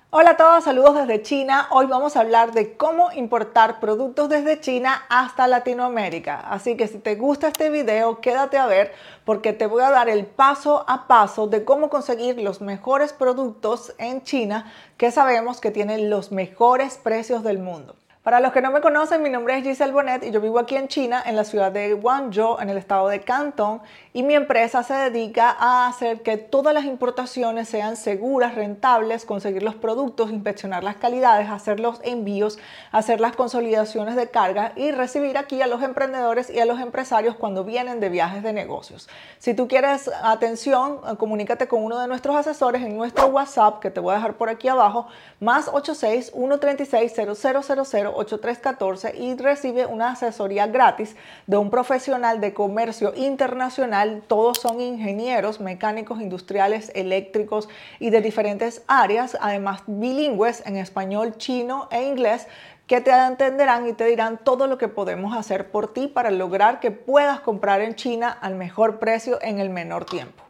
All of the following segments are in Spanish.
Hola a todos, saludos desde China. Hoy vamos a hablar de cómo importar productos desde China hasta Latinoamérica. Así que si te gusta este video, quédate a ver porque te voy a dar el paso a paso de cómo conseguir los mejores productos en China que sabemos que tienen los mejores precios del mundo. Para los que no me conocen, mi nombre es Giselle Bonet y yo vivo aquí en China, en la ciudad de Guangzhou, en el estado de Cantón, y mi empresa se dedica a hacer que todas las importaciones sean seguras, rentables, conseguir los productos, inspeccionar las calidades, hacer los envíos, hacer las consolidaciones de carga y recibir aquí a los emprendedores y a los empresarios cuando vienen de viajes de negocios. Si tú quieres atención, comunícate con uno de nuestros asesores en nuestro WhatsApp, que te voy a dejar por aquí abajo, más 86 136 0000 8314 y recibe una asesoría gratis de un profesional de comercio internacional. Todos son ingenieros, mecánicos, industriales, eléctricos y de diferentes áreas, además bilingües en español, chino e inglés, que te entenderán y te dirán todo lo que podemos hacer por ti para lograr que puedas comprar en China al mejor precio en el menor tiempo.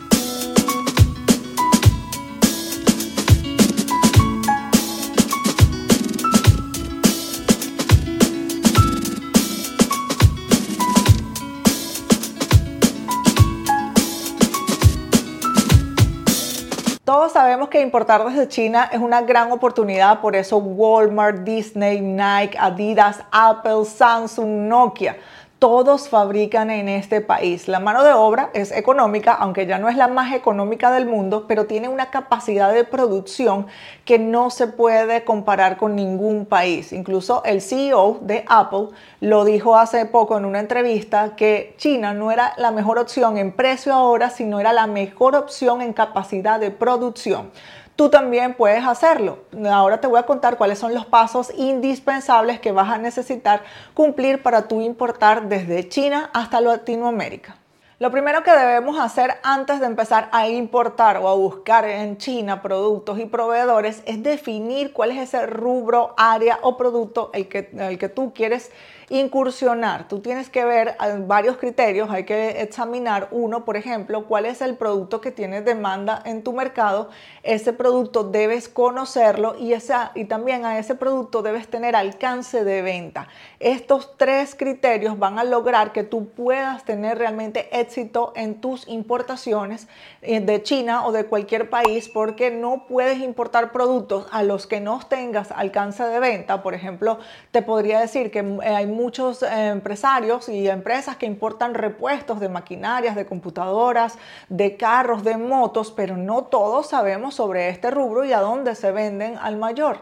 Todos sabemos que importar desde China es una gran oportunidad, por eso Walmart, Disney, Nike, Adidas, Apple, Samsung, Nokia, todos fabrican en este país. La mano de obra es económica, aunque ya no es la más económica del mundo, pero tiene una capacidad de producción que no se puede comparar con ningún país. Incluso el CEO de Apple lo dijo hace poco en una entrevista que China no era la mejor opción en precio ahora, sino era la mejor opción en capacidad de producción. Tú también puedes hacerlo. Ahora te voy a contar cuáles son los pasos indispensables que vas a necesitar cumplir para tú importar desde China hasta Latinoamérica. Lo primero que debemos hacer antes de empezar a importar o a buscar en China productos y proveedores es definir cuál es ese rubro, área o producto el que tú quieres incursionar. Tú tienes que ver varios criterios, hay que examinar uno, por ejemplo, cuál es el producto que tiene demanda en tu mercado. Ese producto debes conocerlo y también a ese producto debes tener alcance de venta. Estos tres criterios van a lograr que tú puedas tener realmente éxito en tus importaciones de China o de cualquier país, porque no puedes importar productos a los que no tengas alcance de venta. Por ejemplo, te podría decir que hay muchos empresarios y empresas que importan repuestos de maquinarias, de computadoras, de carros, de motos, pero no todos sabemos sobre este rubro y a dónde se venden al mayor.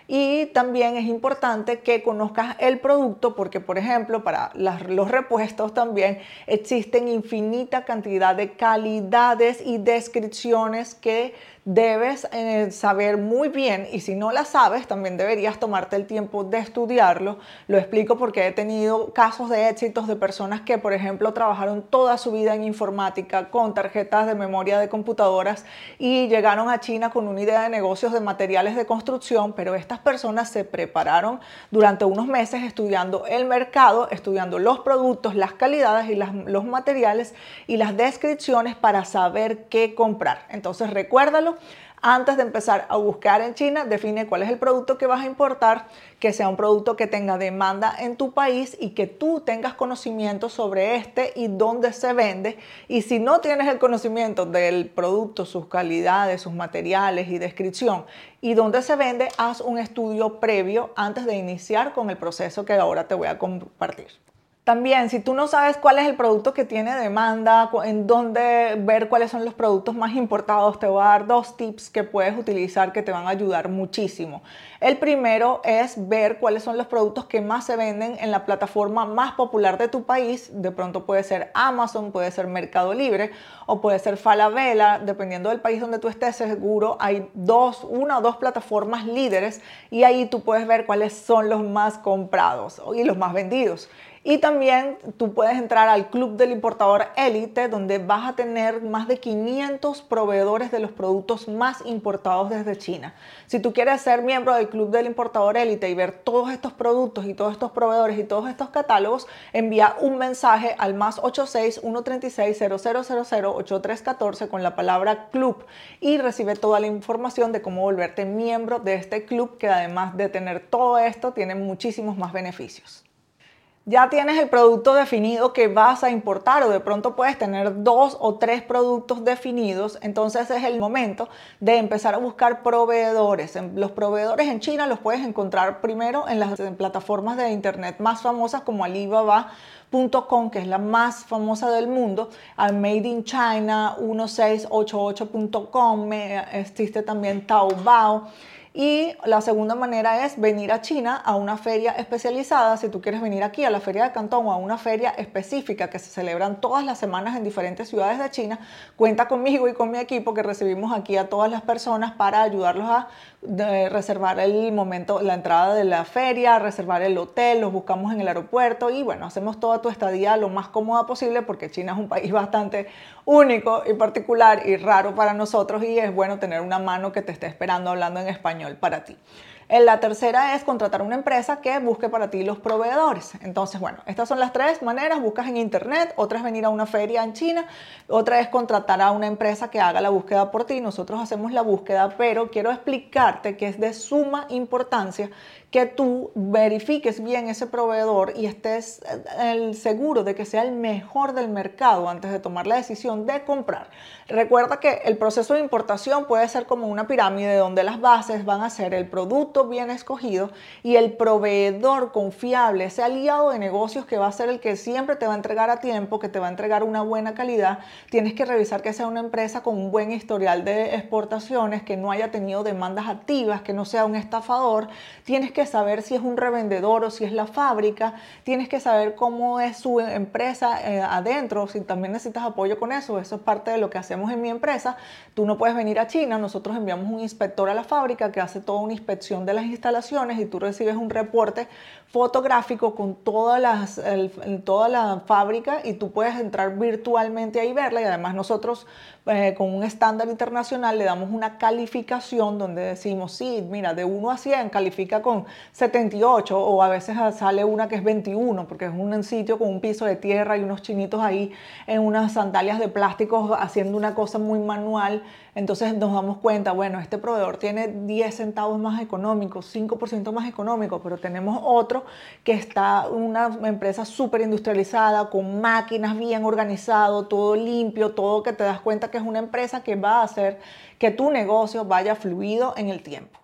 Y también es importante que conozcas el producto porque, por ejemplo, para los repuestos también existen infinita cantidad de calidades y descripciones que debes saber muy bien, y si no las sabes también deberías tomarte el tiempo de estudiarlo. Lo explico porque he tenido casos de éxitos de personas que, por ejemplo, trabajaron toda su vida en informática con tarjetas de memoria de computadoras y llegaron a China con una idea de negocios de materiales de construcción, pero estas personas se prepararon durante unos meses estudiando el mercado, estudiando los productos, las calidades y los materiales y las descripciones para saber qué comprar. Entonces recuérdalo. Antes de empezar a buscar en China, define cuál es el producto que vas a importar, que sea un producto que tenga demanda en tu país y que tú tengas conocimiento sobre este y dónde se vende. Y si no tienes el conocimiento del producto, sus calidades, sus materiales y descripción y dónde se vende, haz un estudio previo antes de iniciar con el proceso que ahora te voy a compartir. También, si tú no sabes cuál es el producto que tiene demanda, en dónde ver cuáles son los productos más importados, te voy a dar dos tips que puedes utilizar que te van a ayudar muchísimo. El primero es ver cuáles son los productos que más se venden en la plataforma más popular de tu país. De pronto puede ser Amazon, puede ser Mercado Libre o puede ser Falabella. Dependiendo del país donde tú estés, seguro hay una o dos plataformas líderes y ahí tú puedes ver cuáles son los más comprados y los más vendidos. Y también tú puedes entrar al Club del Importador Élite, donde vas a tener más de 500 proveedores de los productos más importados desde China. Si tú quieres ser miembro del Club del Importador Élite y ver todos estos productos y todos estos proveedores y todos estos catálogos, envía un mensaje al +86 136 0000 8314 con la palabra club y recibe toda la información de cómo volverte miembro de este club, que además de tener todo esto tiene muchísimos más beneficios. Ya tienes el producto definido que vas a importar, o de pronto puedes tener 2 o 3 productos definidos. Entonces es el momento de empezar a buscar proveedores. Los proveedores en China los puedes encontrar primero en las plataformas de internet más famosas como Alibaba.com, que es la más famosa del mundo, Made in China, 1688.com, existe también Taobao. Y la segunda manera es venir a China a una feria especializada. Si tú quieres venir aquí a la feria de Cantón o a una feria específica que se celebran todas las semanas en diferentes ciudades de China, cuenta conmigo y con mi equipo, que recibimos aquí a todas las personas para ayudarlos a reservar el momento, la entrada de la feria, reservar el hotel, los buscamos en el aeropuerto y bueno, hacemos toda tu estadía lo más cómoda posible, porque China es un país bastante único y particular y raro para nosotros, y es bueno tener una mano que te esté esperando hablando en español para ti. La tercera es contratar una empresa que busque para ti los proveedores. Entonces, bueno, estas son las 3 maneras. Buscas en internet, otra es venir a una feria en China, otra es contratar a una empresa que haga la búsqueda por ti. Nosotros hacemos la búsqueda, pero quiero explicarte que es de suma importancia que tú verifiques bien ese proveedor y estés seguro de que sea el mejor del mercado antes de tomar la decisión de comprar. Recuerda que el proceso de importación puede ser como una pirámide, donde las bases van a ser el producto bien escogido y el proveedor confiable, ese aliado de negocios que va a ser el que siempre te va a entregar a tiempo, que te va a entregar una buena calidad. Tienes que revisar que sea una empresa con un buen historial de exportaciones, que no haya tenido demandas activas, que no sea un estafador. Tienes que saber si es un revendedor o si es la fábrica. Tienes que saber cómo es su empresa adentro, si también necesitas apoyo con eso. Eso es parte de lo que hacemos en mi empresa. Tú no puedes venir a China, nosotros enviamos un inspector a la fábrica que hace toda una inspección de las instalaciones y tú recibes un reporte fotográfico con toda la fábrica, y tú puedes entrar virtualmente ahí y verla. Y además nosotros con un estándar internacional le damos una calificación donde decimos, sí, mira, de 1 a 100 califica con 78, o a veces sale una que es 21, porque es un sitio con un piso de tierra y unos chinitos ahí en unas sandalias de plástico haciendo una cosa muy manual. Entonces nos damos cuenta, bueno, este proveedor tiene 10 centavos más económico, 5% más económico, pero tenemos otro que está una empresa súper industrializada, con máquinas bien organizado, todo limpio, todo, que te das cuenta que es una empresa que va a hacer que tu negocio vaya fluido en el tiempo.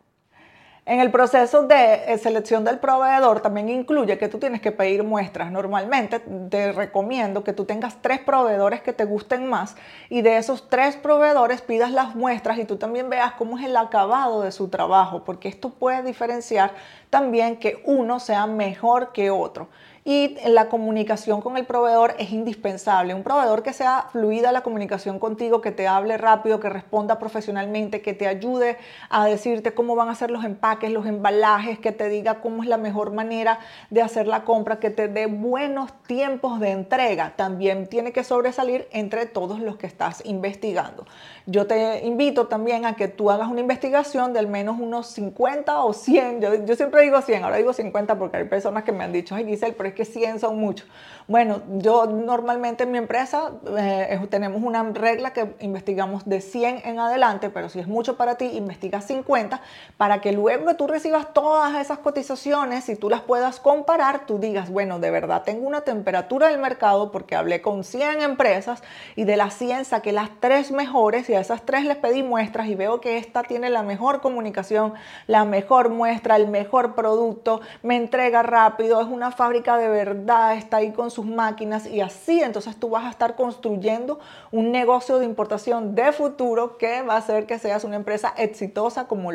En el proceso de selección del proveedor también incluye que tú tienes que pedir muestras. Normalmente te recomiendo que tú tengas 3 proveedores que te gusten más, y de esos 3 proveedores pidas las muestras y tú también veas cómo es el acabado de su trabajo, porque esto puede diferenciar también que uno sea mejor que otro. Y la comunicación con el proveedor es indispensable. Un proveedor que sea fluida la comunicación contigo, que te hable rápido, que responda profesionalmente, que te ayude a decirte cómo van a ser los empaques, los embalajes, que te diga cómo es la mejor manera de hacer la compra, que te dé buenos tiempos de entrega. También tiene que sobresalir entre todos los que estás investigando. Yo te invito también a que tú hagas una investigación de al menos unos 50 o 100. Yo siempre digo 100, ahora digo 50 porque hay personas que me han dicho, ay Giselle, pero es que 100 son muchos. Bueno, yo normalmente en mi empresa tenemos una regla que investigamos de 100 en adelante, pero si es mucho para ti, investiga 50, para que luego que tú recibas todas esas cotizaciones y tú las puedas comparar, tú digas, bueno, de verdad tengo una temperatura del mercado porque hablé con 100 empresas y de las 100 saqué las 3 mejores, y a esas 3 les pedí muestras y veo que esta tiene la mejor comunicación, la mejor muestra, el mejor producto, me entrega rápido, es una fábrica de verdad, está ahí con sus máquinas, y así entonces tú vas a estar construyendo un negocio de importación de futuro que va a hacer que seas una empresa exitosa, como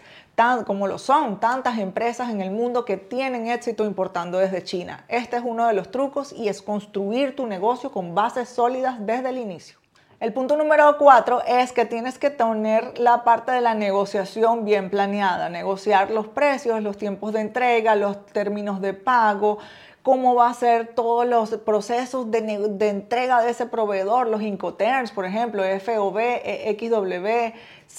lo son tantas empresas en el mundo que tienen éxito importando desde China. Este es uno de los trucos, y es construir tu negocio con bases sólidas desde el inicio. El punto número 4 es que tienes que tener la parte de la negociación bien planeada, negociar los precios, los tiempos de entrega, los términos de pago, cómo va a ser todos los procesos de entrega de ese proveedor, los Incoterms, por ejemplo, FOB, XW,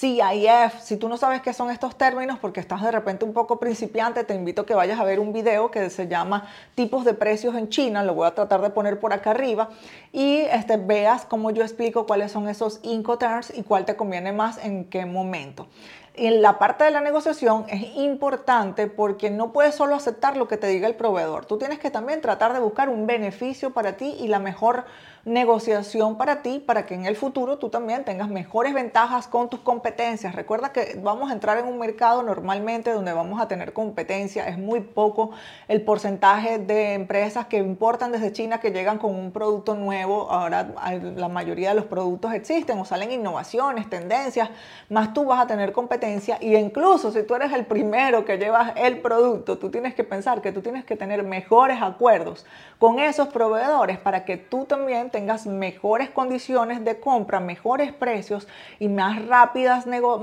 CIF. Si tú no sabes qué son estos términos porque estás de repente un poco principiante, te invito a que vayas a ver un video que se llama Tipos de precios en China, lo voy a tratar de poner por acá arriba, y veas cómo yo explico cuáles son esos Incoterms y cuál te conviene más en qué momento. En la parte de la negociación es importante porque no puedes solo aceptar lo que te diga el proveedor. Tú tienes que también tratar de buscar un beneficio para ti y la mejor negociación para ti, para que en el futuro tú también tengas mejores ventajas con tus competencias. Recuerda que vamos a entrar en un mercado normalmente donde vamos a tener competencia. Es muy poco el porcentaje de empresas que importan desde China que llegan con un producto nuevo. Ahora la mayoría de los productos existen o salen innovaciones, tendencias, más tú vas a tener competencia, y incluso si tú eres el primero que llevas el producto, tú tienes que pensar que tú tienes que tener mejores acuerdos con esos proveedores para que tú también tengas mejores condiciones de compra, mejores precios y más rápidas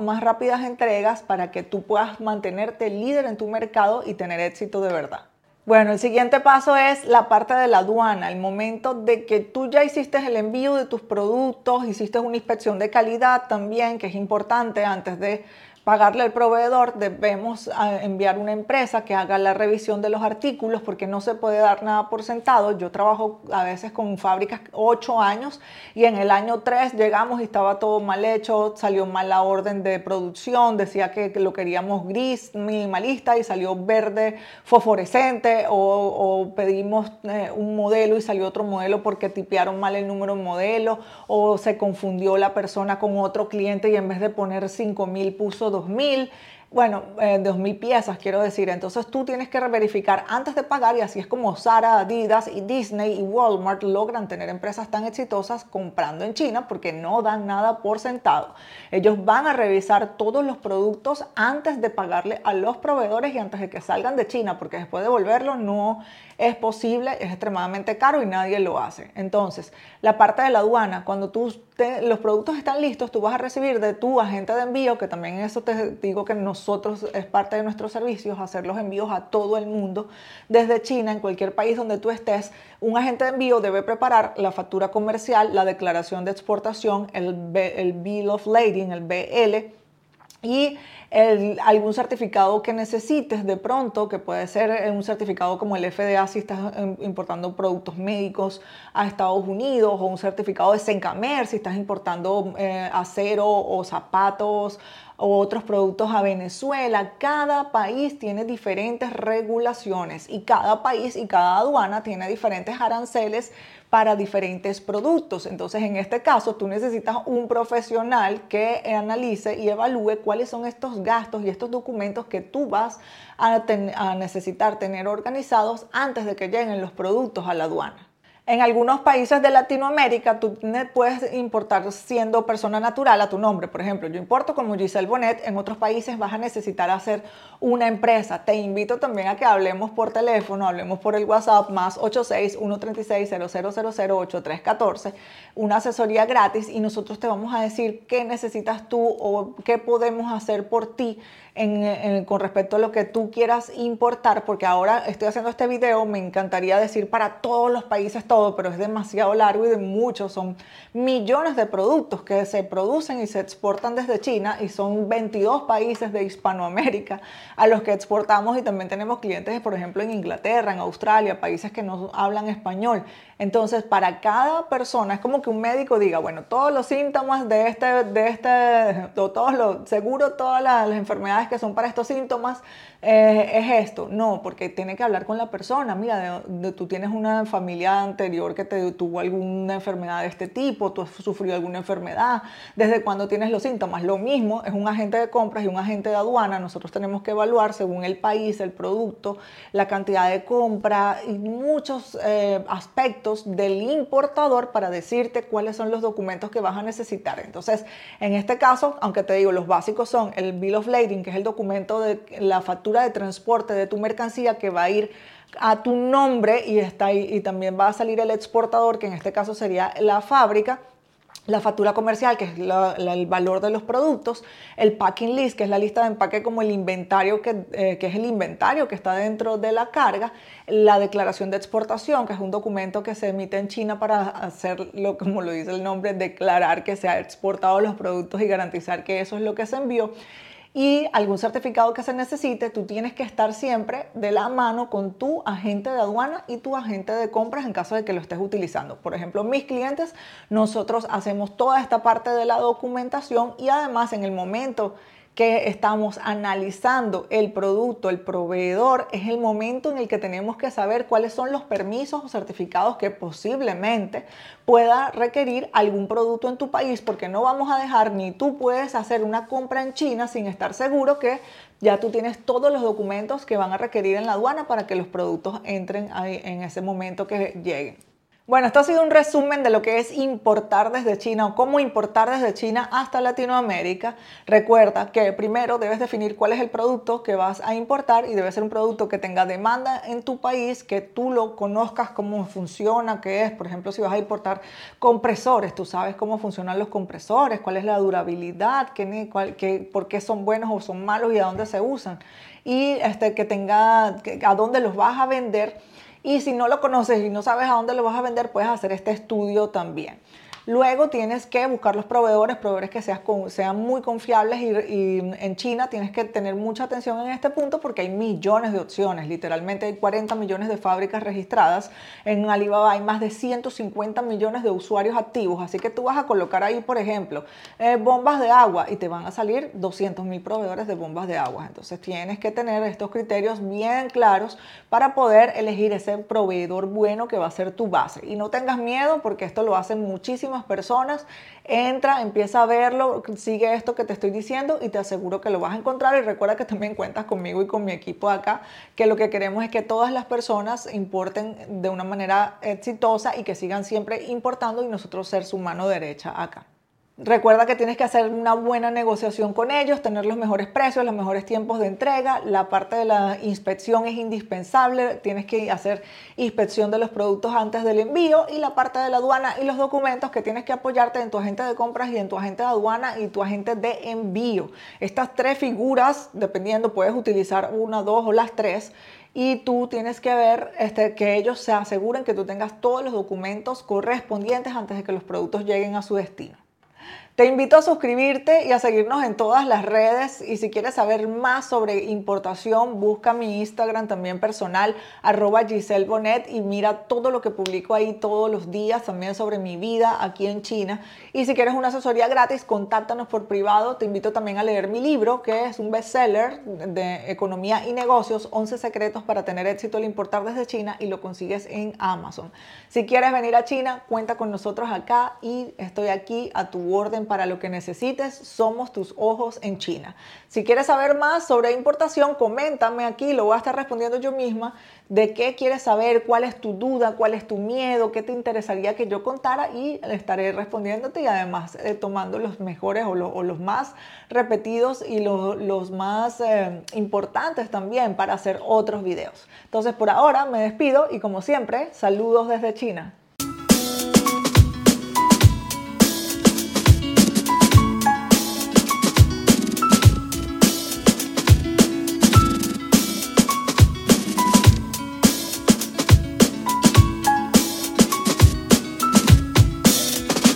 entregas para que tú puedas mantenerte líder en tu mercado y tener éxito de verdad. Bueno, el siguiente paso es la parte de la aduana, el momento de que tú ya hiciste el envío de tus productos, hiciste una inspección de calidad también, que es importante antes de pagarle al proveedor. Debemos enviar una empresa que haga la revisión de los artículos porque no se puede dar nada por sentado. Yo trabajo a veces con fábricas 8 años y en el año 3 llegamos y estaba todo mal hecho, salió mal la orden de producción, decía que lo queríamos gris minimalista y salió verde fosforescente, o pedimos un modelo y salió otro modelo porque tipearon mal el número de modelo, o se confundió la persona con otro cliente y en vez de poner 5,000 puso 2,000. Bueno, 2,000 piezas quiero decir. Entonces tú tienes que verificar antes de pagar, y así es como Zara, Adidas y Disney y Walmart logran tener empresas tan exitosas comprando en China, porque no dan nada por sentado. Ellos van a revisar todos los productos antes de pagarle a los proveedores y antes de que salgan de China, porque después de devolverlos no es posible, es extremadamente caro y nadie lo hace. Entonces, la parte de la aduana, cuando los productos están listos, tú vas a recibir de tu agente de envío, que también eso te digo que nosotros es parte de nuestros servicios, hacer los envíos a todo el mundo, desde China, en cualquier país donde tú estés. Un agente de envío debe preparar la factura comercial, la declaración de exportación, el Bill of Lading, el BL, y algún certificado que necesites de pronto, que puede ser un certificado como el FDA si estás importando productos médicos a Estados Unidos, o un certificado de Sencamer si estás importando acero o zapatos o otros productos a Venezuela. Cada país tiene diferentes regulaciones y cada país y cada aduana tiene diferentes aranceles para diferentes productos. Entonces, en este caso, tú necesitas un profesional que analice y evalúe cuáles son estos gastos y estos documentos que tú vas a necesitar tener organizados antes de que lleguen los productos a la aduana. En algunos países de Latinoamérica tú puedes importar siendo persona natural a tu nombre. Por ejemplo, yo importo como Giselle Bonet. En otros países vas a necesitar hacer una empresa. Te invito también a que hablemos por teléfono, hablemos por el WhatsApp más 86-136-0000-8314, una asesoría gratis, y nosotros te vamos a decir qué necesitas tú o qué podemos hacer por ti con respecto a lo que tú quieras importar, porque ahora estoy haciendo este video, me encantaría decir para todos los países todo, pero es demasiado largo y de muchos, son millones de productos que se producen y se exportan desde China, y son 22 países de Hispanoamérica a los que exportamos, y también tenemos clientes, por ejemplo, en Inglaterra, en Australia, países que no hablan español. Entonces, para cada persona es como que un médico diga, bueno, todos los síntomas seguro todas las enfermedades que son para estos síntomas es esto. No, porque tiene que hablar con la persona. Mira, tú tienes una familia anterior que tuvo alguna enfermedad de este tipo, tú has sufrido alguna enfermedad, ¿desde cuándo tienes los síntomas? Lo mismo es un agente de compras y un agente de aduana. Nosotros tenemos que evaluar según el país, el producto, la cantidad de compra y muchos aspectos del importador para decirte cuáles son los documentos que vas a necesitar. Entonces, en este caso, aunque te digo, los básicos son el Bill of Lading, que es el documento de la factura de transporte de tu mercancía que va a ir a tu nombre, y está ahí, y también va a salir el exportador, que en este caso sería la fábrica. la factura comercial, que es el valor de los productos, el packing list, que es la lista de empaque como el inventario, que es el inventario que está dentro de la carga, la declaración de exportación, que es un documento que se emite en China para hacerlo, como lo dice el nombre, declarar que se ha exportado los productos y garantizar que eso es lo que se envió, y algún certificado que se necesite. Tú tienes que estar siempre de la mano con tu agente de aduana y tu agente de compras en caso de que lo estés utilizando. Por ejemplo, mis clientes, nosotros hacemos toda esta parte de la documentación y además en el momento que estamos analizando el producto, el proveedor, es el momento en el que tenemos que saber cuáles son los permisos o certificados que posiblemente pueda requerir algún producto en tu país, porque no vamos a dejar ni tú puedes hacer una compra en China sin estar seguro que ya tú tienes todos los documentos que van a requerir en la aduana para que los productos entren ahí en ese momento que lleguen. Bueno, esto ha sido un resumen de lo que es importar desde China o cómo importar desde China hasta Latinoamérica. Recuerda que primero debes definir cuál es el producto que vas a importar y debe ser un producto que tenga demanda en tu país, que tú lo conozcas, cómo funciona, qué es. Por ejemplo, si vas a importar compresores, tú sabes cómo funcionan los compresores, cuál es la durabilidad, por qué son buenos o son malos y a dónde se usan. Y a dónde los vas a vender. Y si no lo conoces y no sabes a dónde lo vas a vender, puedes hacer este estudio también. Luego tienes que buscar los proveedores que sean muy confiables y en China tienes que tener mucha atención en este punto porque hay millones de opciones, literalmente hay 40 millones de fábricas registradas, en Alibaba hay más de 150 millones de usuarios activos, así que tú vas a colocar ahí, por ejemplo, bombas de agua y te van a salir 200.000 proveedores de bombas de agua, entonces tienes que tener estos criterios bien claros para poder elegir ese proveedor bueno que va a ser tu base y no tengas miedo porque esto lo hacen muchísimas personas. Entra, empieza a verlo, sigue esto que te estoy diciendo y te aseguro que lo vas a encontrar. Y recuerda que también cuentas conmigo y con mi equipo acá, que lo que queremos es que todas las personas importen de una manera exitosa y que sigan siempre importando y nosotros ser su mano derecha acá. Recuerda que tienes que hacer una buena negociación con ellos, tener los mejores precios, los mejores tiempos de entrega. La parte de la inspección es indispensable. Tienes que hacer inspección de los productos antes del envío y la parte de la aduana y los documentos que tienes que apoyarte en tu agente de compras y en tu agente de aduana y tu agente de envío. Estas tres figuras, dependiendo, puedes utilizar una, dos o las tres. Y tú tienes que ver que ellos se aseguren que tú tengas todos los documentos correspondientes antes de que los productos lleguen a su destino. Te invito a suscribirte y a seguirnos en todas las redes y si quieres saber más sobre importación, busca mi Instagram también personal, @GiselleBonet y mira todo lo que publico ahí todos los días, también sobre mi vida aquí en China. Y si quieres una asesoría gratis, contáctanos por privado. Te invito también a leer mi libro, que es un bestseller de economía y negocios, 11 secretos para tener éxito al importar desde China y lo consigues en Amazon. Si quieres venir a China, cuenta con nosotros acá y estoy aquí a tu orden para lo que necesites. Somos tus ojos en China. Si quieres saber más sobre importación, coméntame aquí, lo voy a estar respondiendo yo misma, de qué quieres saber, cuál es tu duda, cuál es tu miedo, qué te interesaría que yo contara y estaré respondiéndote y además tomando los mejores o los más repetidos y los más importantes también para hacer otros videos. Entonces por ahora me despido y como siempre, saludos desde China.